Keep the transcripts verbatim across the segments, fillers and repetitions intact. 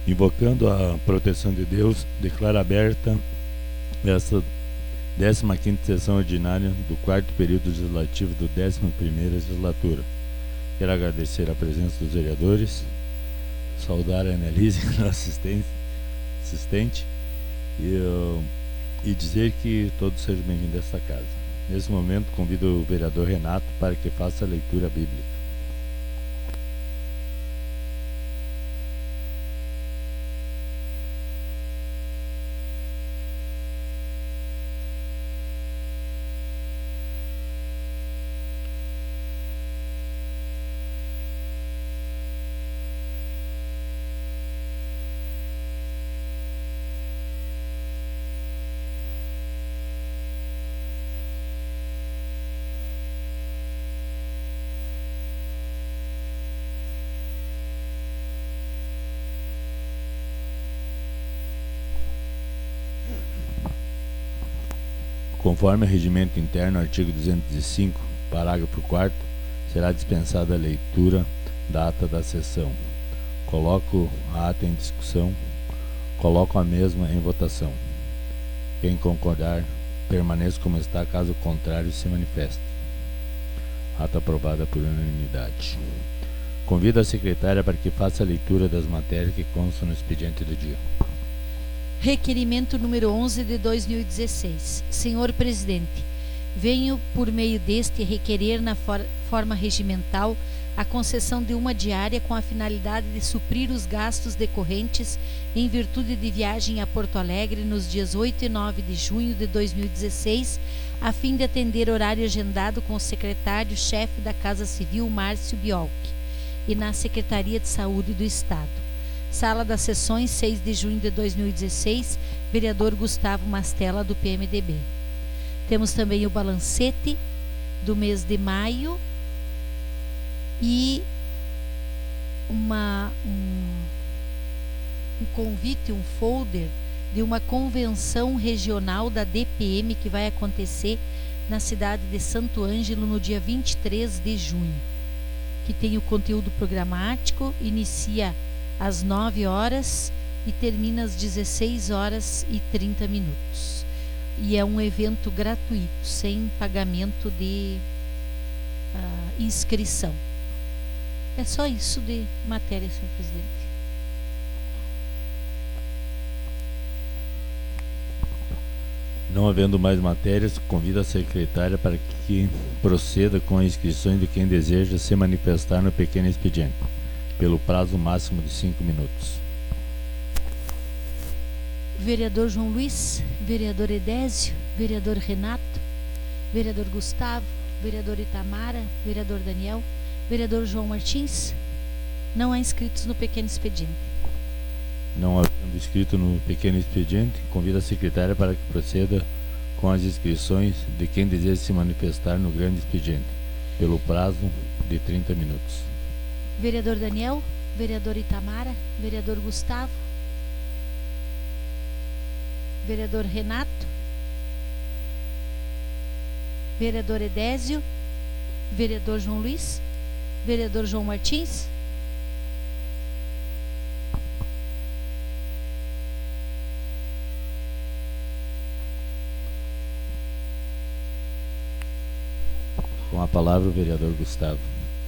Invocando a proteção de Deus, declaro aberta essa décima quinta sessão ordinária do quarto período legislativo do décima primeira legislatura. Quero agradecer a presença dos vereadores, saudar a Annelise, nossa assistente, assistente e, uh, e dizer que todos sejam bem-vindos a esta casa. Nesse momento, convido o vereador Renato para que faça a leitura bíblica. Conforme o regimento interno, artigo duzentos e cinco, parágrafo quarto, será dispensada a leitura da ata da sessão. Coloco a ata em discussão. Coloco a mesma em votação. Quem concordar, permaneça como está, caso contrário, se manifeste. Ata aprovada por unanimidade. Convido a secretária para que faça a leitura das matérias que constam no expediente do dia. Requerimento número onze de dois mil e dezesseis. Senhor Presidente, venho por meio deste requerer na for forma regimental a concessão de uma diária com a finalidade de suprir os gastos decorrentes em virtude de viagem a Porto Alegre nos dias oito e nove de junho de dois mil e dezesseis, a fim de atender horário agendado com o secretário-chefe da Casa Civil, Márcio Biolk, e na Secretaria de Saúde do Estado. Sala das Sessões, seis de junho de dois mil e dezesseis, vereador Gustavo Mastella, do P M D B. Temos também o balancete do mês de maio e uma, um, um convite, um folder de uma convenção regional da D P M que vai acontecer na cidade de Santo Ângelo no dia vinte e três de junho, que tem o conteúdo programático, inicia às nove horas e termina às dezesseis horas e trinta minutos. E é um evento gratuito, sem pagamento de uh, inscrição. É só isso de matéria, senhor presidente. Não havendo mais matérias, convido a secretária para que proceda com as inscrições de quem deseja se manifestar no pequeno expediente, pelo prazo máximo de cinco minutos. Vereador João Luiz, vereador Edésio, vereador Renato, vereador Gustavo, vereador Itamara, vereador Daniel, vereador João Martins. Não há inscritos no pequeno expediente. Não havendo inscrito no pequeno expediente, convido a secretária para que proceda com as inscrições de quem deseja se manifestar no grande expediente, pelo prazo de trinta minutos. Vereador Daniel, vereador Itamara, vereador Gustavo, vereador Renato, vereador Edésio, vereador João Luiz, vereador João Martins. Com a palavra o vereador Gustavo.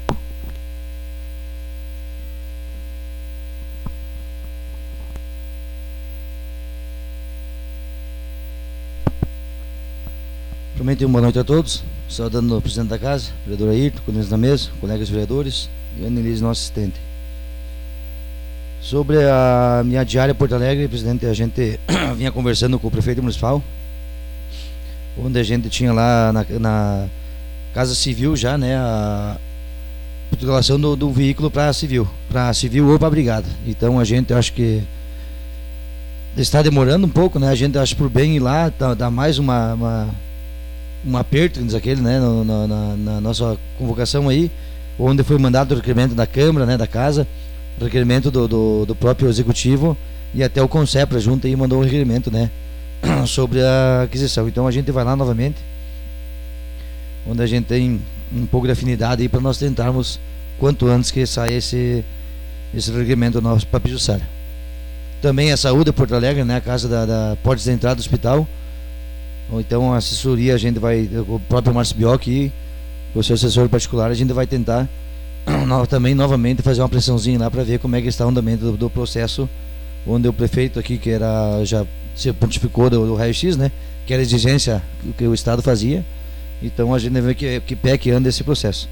Primeiramente, uma boa noite a todos, saudando o presidente da casa, vereador Ayrton, colegas da mesa, colegas vereadores e a Annelise, nosso assistente. Sobre a minha diária Porto Alegre, presidente, a gente vinha conversando com o prefeito municipal, onde a gente tinha lá na, na Casa Civil já, né, a titulação do, do veículo para civil, para civil ou para brigada. Então a gente, acho que está demorando um pouco, né, a gente acha por bem ir lá, dá, dá mais uma... uma um aperto, diz aquele, né, no, no, na, na nossa convocação aí, onde foi mandado o requerimento da Câmara, né, da Casa, o requerimento do, do, do próprio Executivo, e até o Concepra junto aí mandou o requerimento, né, sobre a aquisição. Então a gente vai lá novamente, onde a gente tem um pouco de afinidade aí para nós tentarmos quanto antes que saia esse, esse requerimento nosso para Pijuçara. também a saúde Porto Alegre, né, a casa da, da porta de entrada do hospital. Ou então a assessoria, a gente vai, o próprio Márcio Bioc e o seu assessor particular, a gente vai tentar também novamente fazer uma pressãozinha lá para ver como é que está o andamento do, do processo, onde o prefeito aqui, que era, já se pontificou do, do raio-x, né, que era a exigência que, que o Estado fazia. Então a gente vê que, que pé que anda esse processo.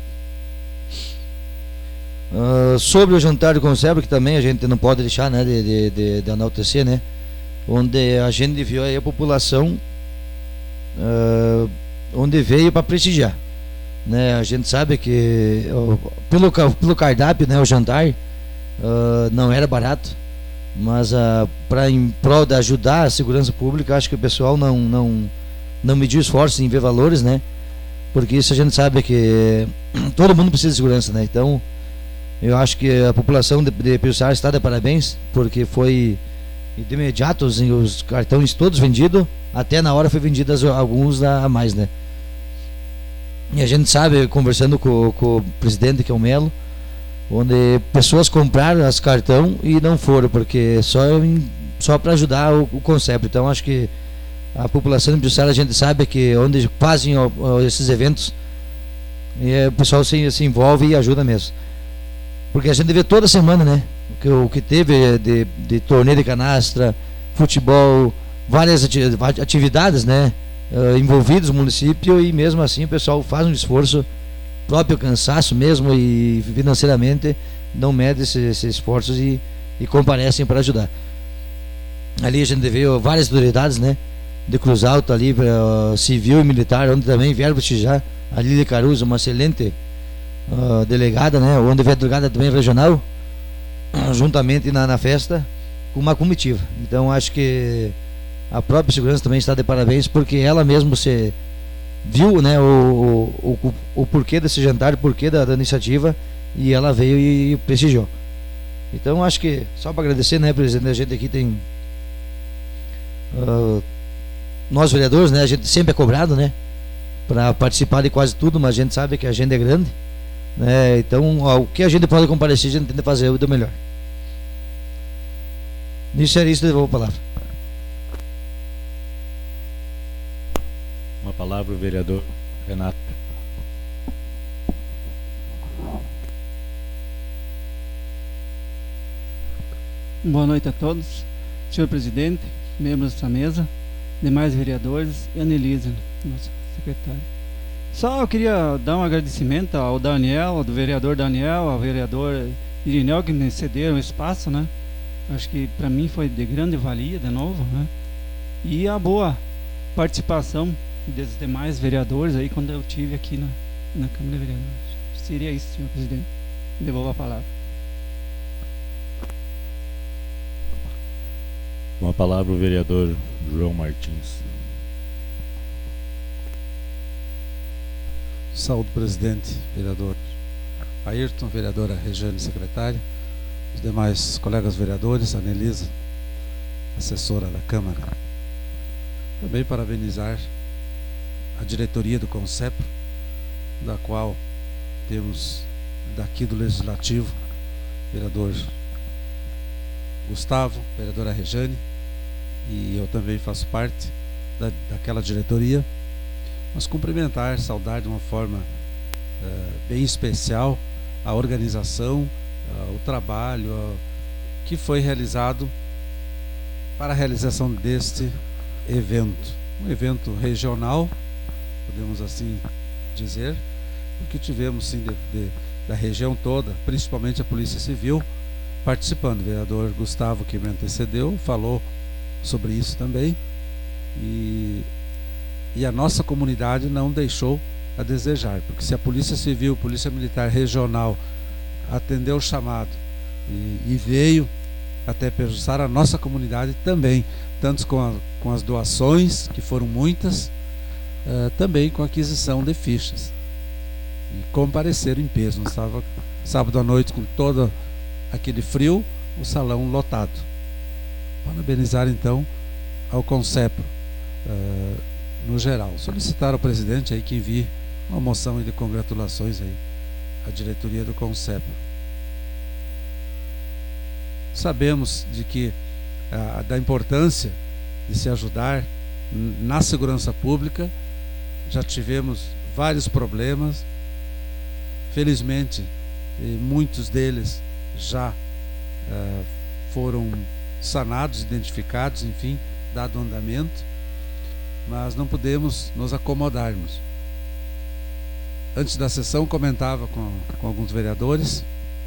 Uh, sobre o jantar do Conselho, que também a gente não pode deixar, né, de, de, de, de enaltecer, né, onde a gente viu aí a população uh, onde veio para prestigiar, né. A gente sabe que uh, pelo, pelo cardápio, né, o jantar uh, não era barato, mas uh, para em prol de ajudar a segurança pública, acho que o pessoal não, não, não mediu esforços em ver valores, né, porque isso a gente sabe que todo mundo precisa de segurança, né. Então eu acho que a população de, de Piuçara está de parabéns, porque foi de imediato os, os cartões todos vendidos, até na hora foi vendidos alguns a mais, né. E a gente sabe, conversando com, com o presidente, que é o Melo, onde pessoas compraram as cartão e não foram, porque só, só para ajudar o, o conceito. Então acho que a população de Piuçara, a gente sabe que onde fazem ó, ó, esses eventos, e o pessoal se, se envolve e ajuda mesmo. Porque a gente vê toda semana, né, o que, o que teve de, de torneio de canastra, futebol, várias atividades, né, uh, envolvidos no município, e mesmo assim o pessoal faz um esforço, próprio cansaço mesmo, e financeiramente não mede esses, esses esforços e, e comparecem para ajudar. Ali a gente vê várias autoridades, né, de Cruz Alta ali, uh, civil e militar, onde também vieram prestigiar. A Lília Caruso, uma excelente Uh, delegada, né, onde veio a delegada também regional, uh, juntamente na, na festa, com uma comitiva. Então acho que a própria segurança também está de parabéns, porque ela mesmo se viu, né, o, o, o, o porquê desse jantar, o porquê da, da iniciativa, e ela veio e, e prestigiou. Então acho que, só para agradecer, né, presidente, a gente aqui tem uh, nós vereadores, né, a gente sempre é cobrado, né, para participar de quase tudo, mas a gente sabe que a agenda é grande. É, então, ó, o que a gente pode comparecer, a gente tenta fazer o do melhor. Nisso era isso, devolvo a palavra. Uma palavra, o vereador Renato. Boa noite a todos, senhor presidente, membros dessa mesa, demais vereadores e Anelise, nossa secretária. Só eu queria dar um agradecimento ao Daniel, ao do vereador Daniel, ao vereador Irineu, que me cederam espaço, né? Acho que para mim foi de grande valia, de novo, né? E a boa participação dos demais vereadores aí quando eu tive aqui na, na Câmara de Vereadores. Seria isso, senhor presidente. Devolvo a palavra. Com a palavra o vereador João Martins. Saúde, presidente, vereador Ayrton, vereadora Regiane, secretária, os demais colegas vereadores, a Anelisa, assessora da Câmara. Também parabenizar a diretoria do Concepro, da qual temos daqui do Legislativo, vereador Gustavo, vereadora Regiane, e eu também faço parte da, daquela diretoria. Mas cumprimentar, saudar de uma forma uh, bem especial a organização, uh, o trabalho uh, que foi realizado para a realização deste evento. Um evento regional, podemos assim dizer, porque tivemos sim de, de, da região toda, principalmente a Polícia Civil, participando. O vereador Gustavo, que me antecedeu, falou sobre isso também, e E a nossa comunidade não deixou a desejar, porque se a Polícia Civil, Polícia Militar Regional atendeu o chamado e, e veio até Piuçara, a nossa comunidade também, tanto com, a, com as doações, que foram muitas, uh, também com a aquisição de fichas. E compareceram em peso. Nós estava sábado à noite com todo aquele frio, o salão lotado. Parabenizar então ao Concepro, uh, no geral. Solicitar ao presidente aí que envie uma moção de congratulações aí à diretoria do Concepro. Sabemos de que a, da importância de se ajudar na segurança pública. Já tivemos vários problemas, felizmente muitos deles já uh, foram sanados, identificados, enfim, dado andamento, mas não podemos nos acomodarmos. Antes da sessão comentava com, com alguns vereadores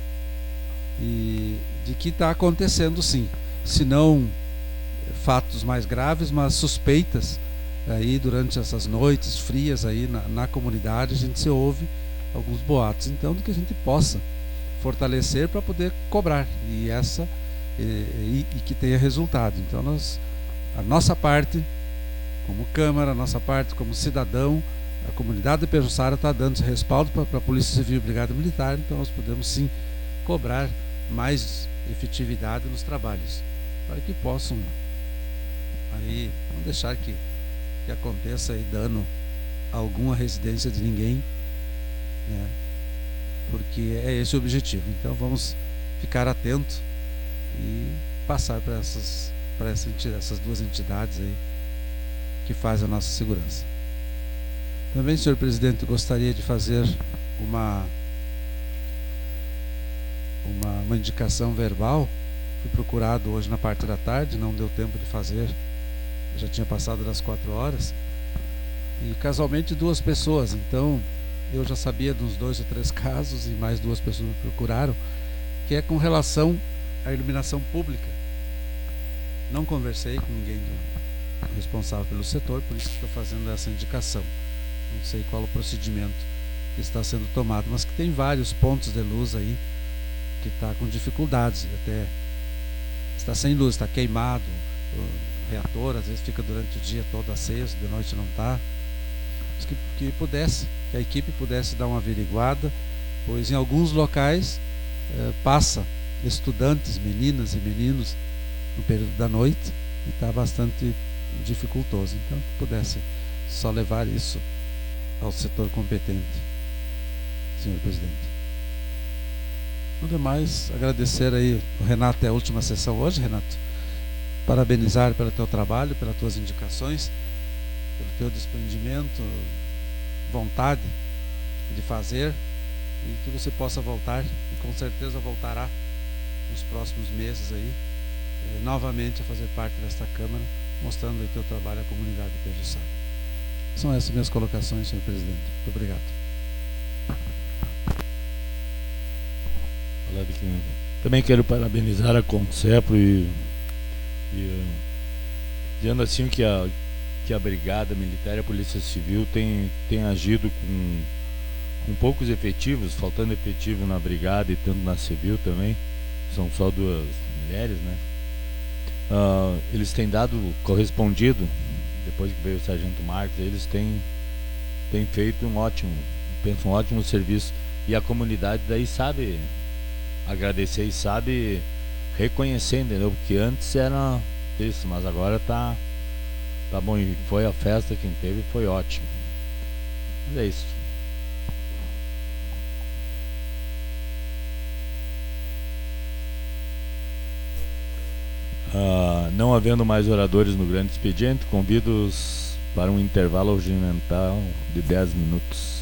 e de que está acontecendo sim, se não fatos mais graves, mas suspeitas aí durante essas noites frias aí na, na comunidade. A gente se ouve alguns boatos, então, de que a gente possa fortalecer para poder cobrar e essa e, e, e que tenha resultado. Então nós, a nossa parte como Câmara, a nossa parte como cidadão, a comunidade de Pejuçara está dando esse respaldo para a Polícia Civil e Brigada Militar, então nós podemos sim cobrar mais efetividade nos trabalhos, para que possam aí não deixar que, que aconteça aí dano a alguma residência de ninguém, né? Porque é esse o objetivo. Então vamos ficar atentos e passar para essas, para essa entidade, essas duas entidades aí que fazem a nossa segurança. Também, senhor presidente, gostaria de fazer uma, uma, uma indicação verbal. Fui procurado hoje na parte da tarde, não deu tempo de fazer, já tinha passado das quatro horas, e casualmente duas pessoas, então eu já sabia de uns dois ou três casos e mais duas pessoas me procuraram, que é com relação à iluminação pública. Não conversei com ninguém do, responsável pelo setor, por isso que estou fazendo essa indicação. Não sei qual o procedimento que está sendo tomado, mas que tem vários pontos de luz aí que está com dificuldades, até está sem luz, está queimado, o reator às vezes fica durante o dia todo aceso, de noite não está. Que, que pudesse, que a equipe pudesse dar uma averiguada, pois em alguns locais eh, passa estudantes, meninas e meninos no período da noite e está bastante dificultoso. Então, que pudesse só levar isso ao setor competente, senhor presidente. No demais, agradecer aí o Renato, é a última sessão hoje, Renato. Parabenizar pelo teu trabalho, pelas tuas indicações, pelo teu desprendimento, vontade de fazer, e que você possa voltar, e com certeza voltará nos próximos meses aí, eh, novamente a fazer parte desta Câmara, mostrando aí teu trabalho à comunidade de Pejuçara. São essas minhas colocações, senhor presidente. Muito obrigado. Também quero parabenizar a Concepro e, e dizendo assim que a que a Brigada Militar e a Polícia Civil tem, tem agido com, com poucos efetivos, faltando efetivo na Brigada e tanto na Civil também, são só duas mulheres, né? Uh, eles têm dado correspondido, depois que veio o Sargento Marcos, eles têm, têm feito um ótimo, penso um ótimo serviço, e a comunidade daí sabe agradecer e sabe reconhecer, entendeu? Porque antes era isso, mas agora está Tá bom, e foi a festa, quem teve foi ótimo. Mas é isso. Ah, não havendo mais oradores no grande expediente, convido-os para um intervalo regimental de dez minutos.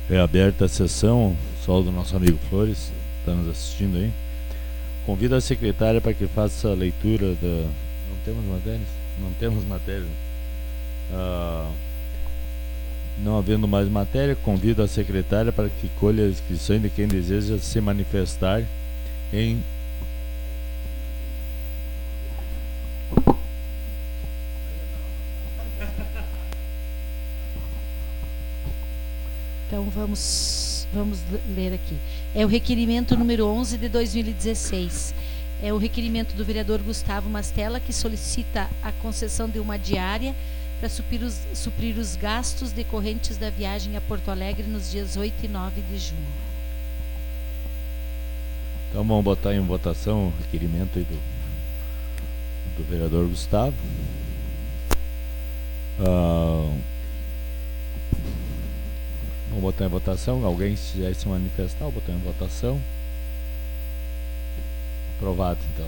É aberta a sessão, só do nosso amigo Flores, está nos assistindo aí. Convido a secretária para que faça a leitura da... Não temos matérias? Não temos matéria. Ah, não havendo mais matéria, convido a secretária para que colha a inscrição de quem deseja se manifestar em... Então vamos, vamos ler aqui. É o requerimento número onze de dois mil e dezesseis. É o requerimento do vereador Gustavo Mastella, que solicita a concessão de uma diária para suprir os, suprir os gastos decorrentes da viagem a Porto Alegre nos dias oito e nove de junho. Então vamos botar em votação o requerimento aí do, do vereador Gustavo. Ah, Vamos botar em votação. Alguém se quiser se manifestar, vou botar em votação. Aprovado, então.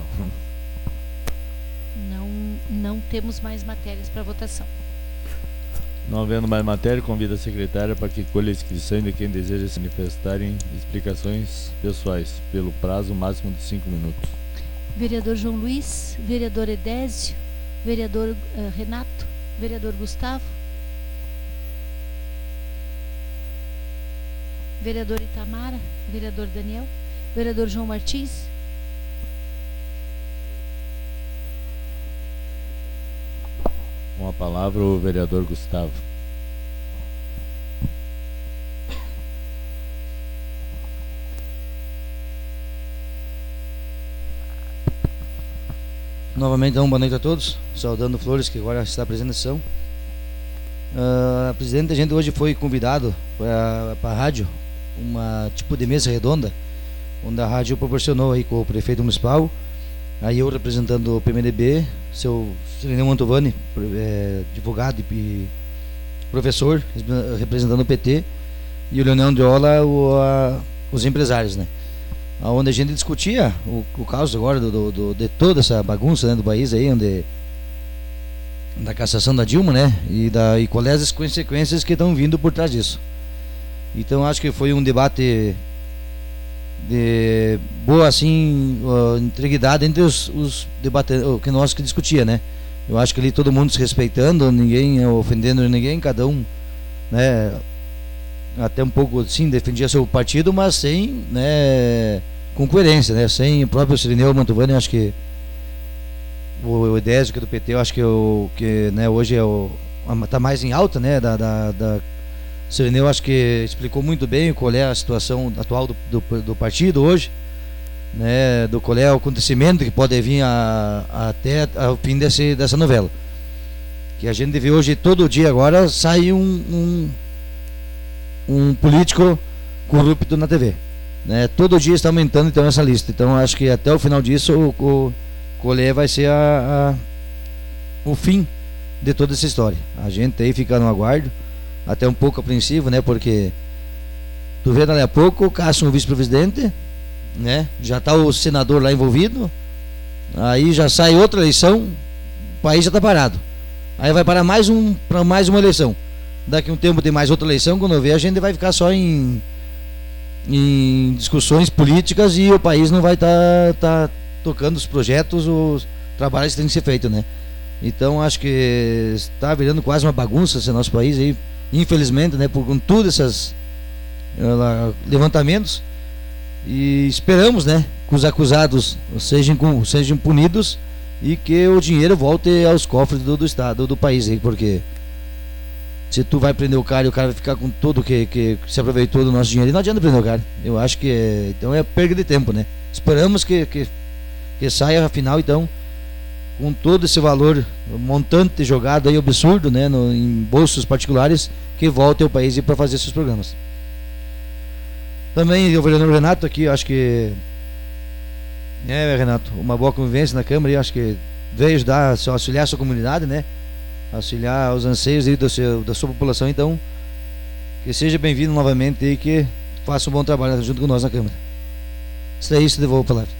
Não, não temos mais matérias para votação. Não havendo mais matéria, convido a secretária para que colha a inscrição de quem deseja se manifestar em explicações pessoais, pelo prazo máximo de cinco minutos. Vereador João Luiz, vereador Edésio, vereador uh, Renato, vereador Gustavo, vereador Itamara, vereador Daniel, vereador João Martins. Com a palavra o vereador Gustavo. Novamente, então, boa noite a todos. Saudando Flores, que agora está presente na sessão. Uh, presidente, a gente hoje foi convidado para a rádio, uma tipo de mesa redonda, onde a rádio proporcionou aí com o prefeito municipal, aí eu representando o P M D B, seu Sirineu Mantovani, é, advogado e professor, representando o P T, e o Leonel Andriola, o, a, os empresários, né? Onde a gente discutia o, o caso agora do, do, de toda essa bagunça, né, do país aí, onde da cassação da Dilma, né, e, da, e quais as consequências que estão vindo por trás disso. Então acho que foi um debate de boa, assim, uh, integridade entre os, os debatedores, o que nós que discutia, né. Eu acho que ali todo mundo se respeitando, ninguém ofendendo ninguém, cada um, né, até um pouco sim defendia seu partido, mas sem, né, com coerência, né, sem o próprio Sirineu Mantovani. Acho que o Edésio, que é do P T, eu acho que, o, que né, hoje é o, tá mais em alta, né, da, da, da Sirineu, acho que explicou muito bem qual é a situação atual do, do, do partido hoje, né, do qual é o acontecimento que pode vir a, a, até ao fim desse, dessa novela, que a gente vê hoje todo dia. Agora sai um, um, um político corrupto na T V, né, todo dia está aumentando então essa lista. Então acho que até o final disso o, o Colher vai ser a, a, o fim de toda essa história. A gente aí fica no aguardo, até um pouco apreensivo, né? Porque tu vê dali a pouco, caça um vice-presidente, né? Já está o senador lá envolvido, aí já sai outra eleição, o país já está parado. Aí vai parar mais um para mais uma eleição. Daqui a um tempo tem mais outra eleição, quando eu ver a gente vai ficar só em, em discussões políticas e o país não vai estar tá, tá tocando os projetos, os trabalhos que têm que ser feitos, né? Então acho que está virando quase uma bagunça esse nosso país aí, infelizmente, né? Por com todos esses uh, levantamentos, e esperamos, né, que os acusados sejam, sejam punidos e que o dinheiro volte aos cofres do, do estado, do país aí, porque se tu vai prender o cara e o cara vai ficar com tudo que, que, que se aproveitou do nosso dinheiro, não adianta prender o cara. Eu acho que é, então é perda de tempo, né? Esperamos que, que que saia afinal, então, com todo esse valor montante jogado aí, absurdo, né, no, em bolsos particulares, que volte ao país para fazer seus programas. Também o vereador Renato aqui, acho que é, Renato, uma boa convivência na Câmara, e acho que veio ajudar, auxiliar a sua comunidade, né, auxiliar os anseios aí do seu, da sua população. Então, que seja bem-vindo novamente e que faça um bom trabalho junto com nós na Câmara. Isso é isso, devolvo a palavra.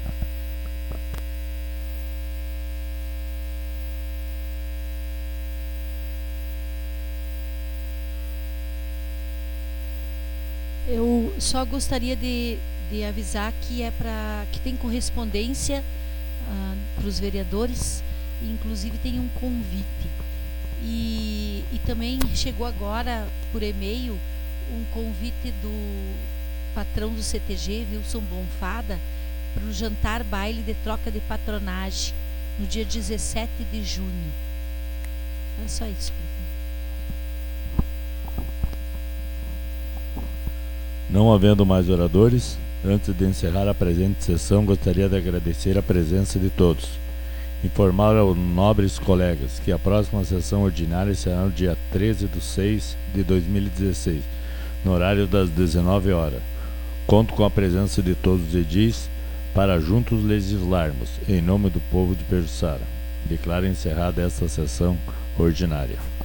só gostaria de, de avisar que é para que tem correspondência ah, para os vereadores, e inclusive tem um convite. E, e também chegou agora por e-mail um convite do patrão do C T G, Wilson Bonfada, para o jantar baile de troca de patronagem no dia dezessete de junho. É só isso. Não havendo mais oradores, antes de encerrar a presente sessão, gostaria de agradecer a presença de todos. Informar aos nobres colegas que a próxima sessão ordinária será no dia treze de seis de dois mil e dezesseis, no horário das dezenove horas. Conto com a presença de todos os edis para juntos legislarmos, em nome do povo de Pejuçara. Declaro encerrada esta sessão ordinária.